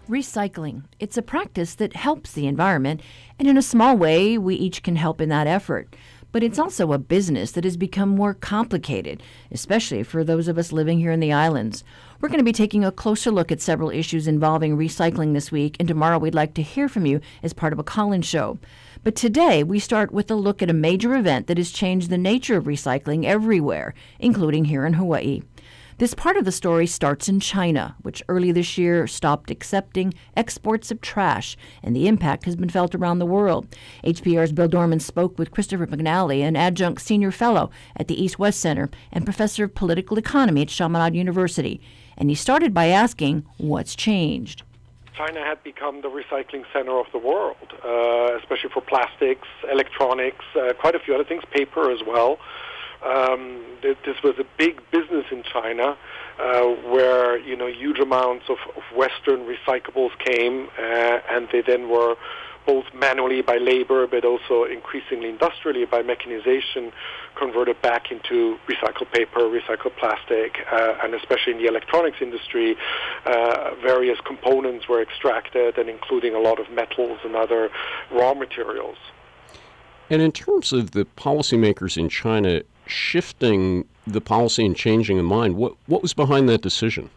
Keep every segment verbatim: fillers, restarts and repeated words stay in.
Recycling. It's a practice that helps the environment, and in a small way, we each can help in that effort. But it's also a business that has become more complicated, especially for those of us living here in the islands. We're going to be taking a closer look at several issues involving recycling this week, and tomorrow we'd like to hear from you as part of a call-in show. But today, we start with a look at a major event that has changed the nature of recycling everywhere, including here in Hawaii. This part of the story starts in China, which early this year stopped accepting exports of trash, and the impact has been felt around the world. H P R's Bill Dorman spoke with Christopher McNally, an adjunct senior fellow at the East West Center and professor of political economy at Chaminade University. And he started by asking, what's changed? China had become the recycling center of the world, uh, especially for plastics, electronics, uh, quite a few other things, paper as well. Um, this was a big business in China, uh, where you know huge amounts of, of Western recyclables came, uh, and they then were both manually by labor, but also increasingly industrially by mechanization, converted back into recycled paper, recycled plastic, uh, and especially in the electronics industry, uh, various components were extracted, and including a lot of metals and other raw materials. And in terms of the policymakers in China shifting the policy and changing the mind, what what was behind that decision?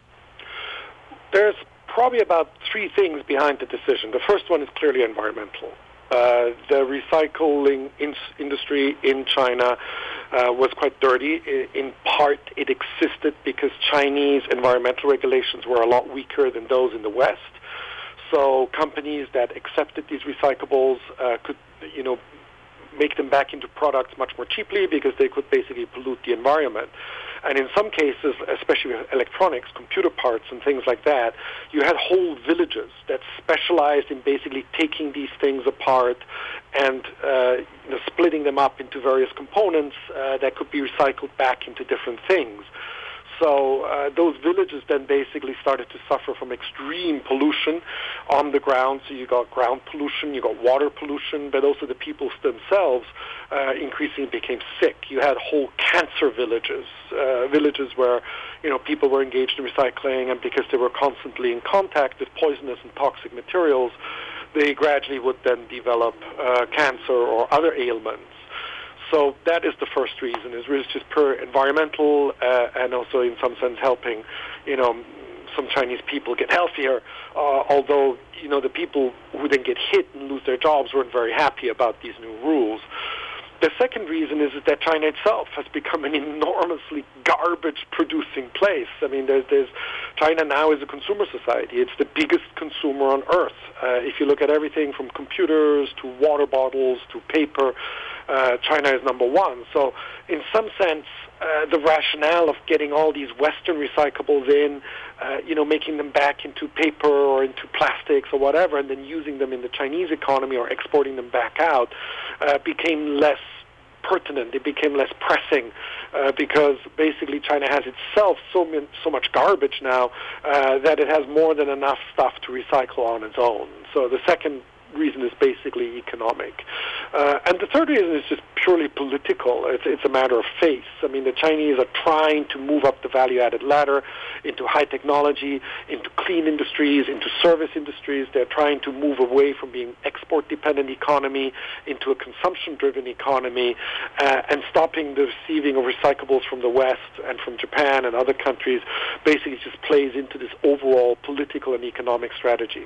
There's probably about three things behind the decision. The first one is clearly environmental. Uh, the recycling in- industry in China uh, was quite dirty. I- in part, it existed because Chinese environmental regulations were a lot weaker than those in the West. So companies that accepted these recyclables uh, could, you know, make them back into products much more cheaply because they could basically pollute the environment. And in some cases, especially with electronics, computer parts and things like that, you had whole villages that specialized in basically taking these things apart and uh, you know, splitting them up into various components uh, that could be recycled back into different things. So uh, those villages then basically started to suffer from extreme pollution on the ground. So you got ground pollution, you got water pollution, but also the people themselves uh, increasingly became sick. You had whole cancer villages, uh, villages where you know people were engaged in recycling, and because they were constantly in contact with poisonous and toxic materials, they gradually would then develop uh, cancer or other ailments. So that is the first reason, is really just pure environmental uh, and also in some sense helping, you know, some Chinese people get healthier, uh, although, you know, the people who then get hit and lose their jobs weren't very happy about these new rules. The second reason is that China itself has become an enormously garbage-producing place. I mean, there's, there's China now is a consumer society. It's the biggest consumer on earth. Uh, if you look at everything from computers to water bottles to paper, uh, China is number one. So in some sense, uh, the rationale of getting all these Western recyclables in, uh, you know, making them back into paper or into plastics or whatever, and then using them in the Chinese economy or exporting them back out, uh, became less pertinent. It became less pressing uh, because basically China has itself so, min- so much garbage now uh, that it has more than enough stuff to recycle on its own. So the second reason is basically economic. Uh, and the third reason is just purely political. It's, it's a matter of faith. I mean, the Chinese are trying to move up the value-added ladder into high technology, into clean industries, into service industries. They're trying to move away from being export-dependent economy into a consumption-driven economy, uh, and stopping the receiving of recyclables from the West and from Japan and other countries basically just plays into this overall political and economic strategy.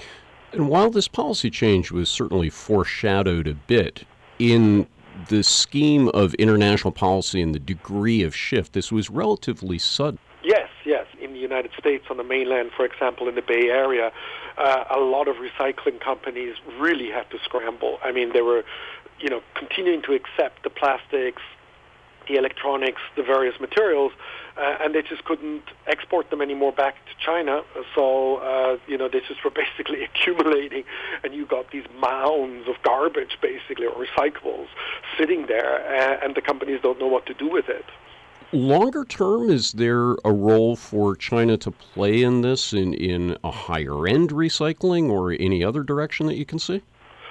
And while this policy change was certainly foreshadowed a bit in the scheme of international policy and the degree of shift, this was relatively sudden. Yes, yes. In the United States, on the mainland, for example, in the Bay Area, uh, a lot of recycling companies really had to scramble. I mean, they were, you know, continuing to accept the plastics, the electronics, the various materials, uh, and they just couldn't export them anymore back to China. So, uh, you know, they just were basically accumulating, and you got these mounds of garbage, basically, or recyclables, sitting there, uh, and the companies don't know what to do with it. Longer term, is there a role for China to play in this, in, in a higher-end recycling or any other direction that you can see?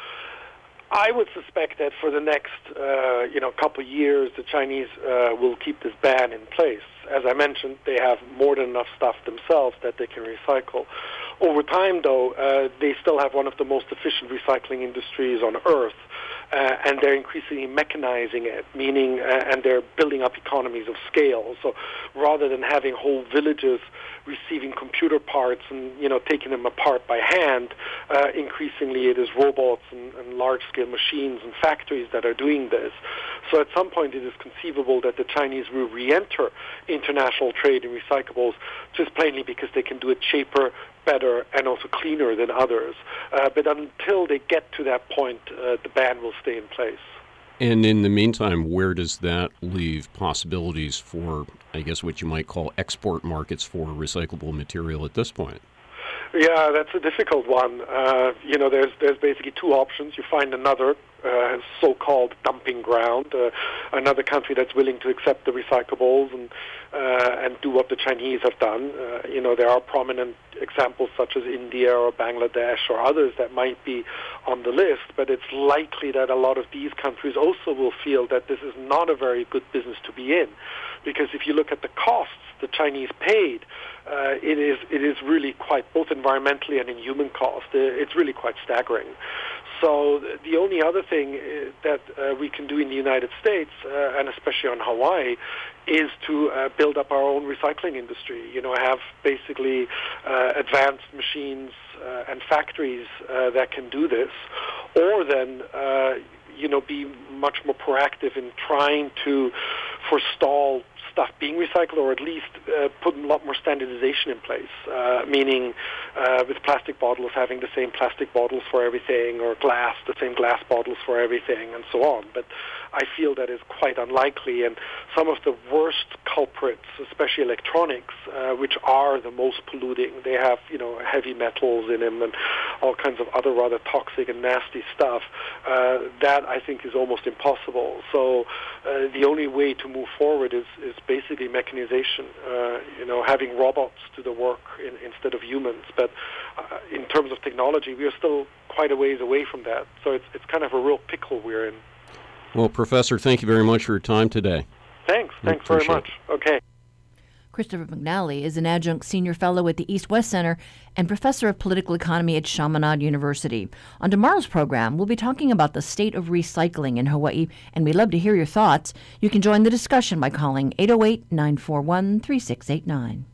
I would suspect that for the next, uh, you know, couple of years, the Chinese uh, will keep this ban in place. As I mentioned, they have more than enough stuff themselves that they can recycle. Over time, though, uh, they still have one of the most efficient recycling industries on Earth. Uh, and they're increasingly mechanizing it, meaning, uh, and they're building up economies of scale. So rather than having whole villages receiving computer parts and, you know, taking them apart by hand, uh, increasingly it is robots and, and large-scale machines and factories that are doing this. So at some point it is conceivable that the Chinese will re-enter international trade in recyclables just plainly because they can do it cheaper, better, and also cleaner than others. Uh, but until they get to that point, uh, the ban will stay in place. And in the meantime, where does that leave possibilities for, I guess, what you might call export markets for recyclable material at this point? Yeah, that's a difficult one. Uh, you know, there's there's basically two options. You find another uh, so-called dumping ground, uh, another country that's willing to accept the recyclables and uh, and do what the Chinese have done. Uh, you know, there are prominent examples such as India or Bangladesh or others that might be on the list, but it's likely that a lot of these countries also will feel that this is not a very good business to be in, because if you look at the costs the Chinese paid, uh, it is it is really quite, both environmentally and in human cost, uh, it's really quite staggering. So the only other thing that uh, we can do in the United States, uh, and especially on Hawaii, is to uh, build up our own recycling industry. You know, have basically uh, advanced machines uh, and factories uh, that can do this, or then uh, you know, be much more proactive in trying to forestall stuff being recycled, or at least uh, put a lot more standardization in place, uh, meaning uh, with plastic bottles having the same plastic bottles for everything, or glass, the same glass bottles for everything, and so on. But I feel that is quite unlikely, and some of the worst culprits, especially electronics, uh, which are the most polluting, they have, you know, heavy metals in them and all kinds of other rather toxic and nasty stuff, uh, that I think is almost impossible. So uh, the only way to move forward is, is basically mechanization, uh, you know, having robots do the work in, instead of humans. But uh, in terms of technology, we are still quite a ways away from that. So it's, it's kind of a real pickle we're in. Well, Professor, thank you very much for your time today. Thanks. Thanks very much. Okay. Christopher McNally is an adjunct senior fellow at the East-West Center and professor of political economy at Chaminade University. On tomorrow's program, we'll be talking about the state of recycling in Hawaii, and we'd love to hear your thoughts. You can join the discussion by calling eight oh eight, nine four one, three six eight nine.